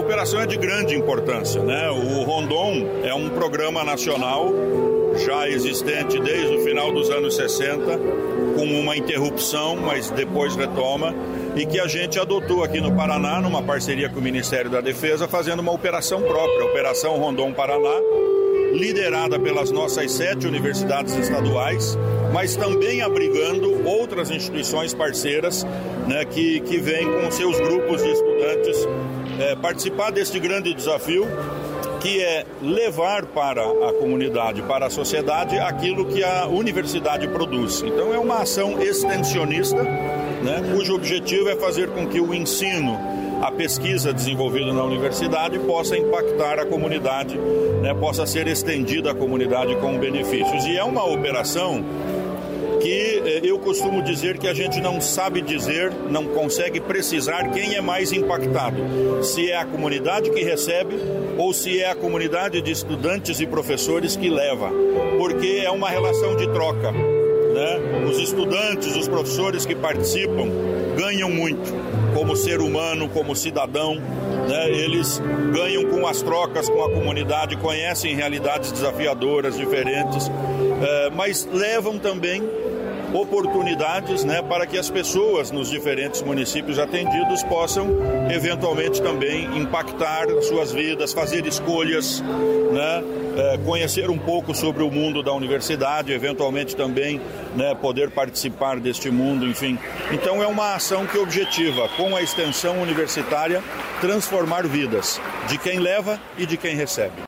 operação é de grande importância, né? O Rondon é um programa nacional já existente desde o final dos anos 60, com uma interrupção, mas depois retoma, e que a gente adotou aqui no Paraná, numa parceria com o Ministério da Defesa, fazendo uma operação própria, a Operação Rondon Paraná, liderada pelas nossas 7 universidades estaduais, mas também abrigando outras instituições parceiras, né, que vêm com seus grupos de estudantes participar deste grande desafio, que é levar para a comunidade, para a sociedade, aquilo que a universidade produz. Então é uma ação extensionista, né, cujo objetivo é fazer com que o ensino, a pesquisa desenvolvida na universidade possa impactar a comunidade, né, possa ser estendida à comunidade com benefícios. E é uma operação que eu costumo dizer que a gente não sabe dizer, não consegue precisar quem é mais impactado. Se é a comunidade que recebe ou se é a comunidade de estudantes e professores que leva. Porque é uma relação de troca, né? Os estudantes, os professores que participam ganham muito como ser humano, como cidadão, né? Eles ganham com as trocas com a comunidade, conhecem realidades desafiadoras, diferentes, mas levam também oportunidades, né, para que as pessoas nos diferentes municípios atendidos possam eventualmente também impactar suas vidas, fazer escolhas, né, conhecer um pouco sobre o mundo da universidade, eventualmente também, né, poder participar deste mundo, enfim. Então é uma ação que objetiva, com a extensão universitária, transformar vidas de quem leva e de quem recebe.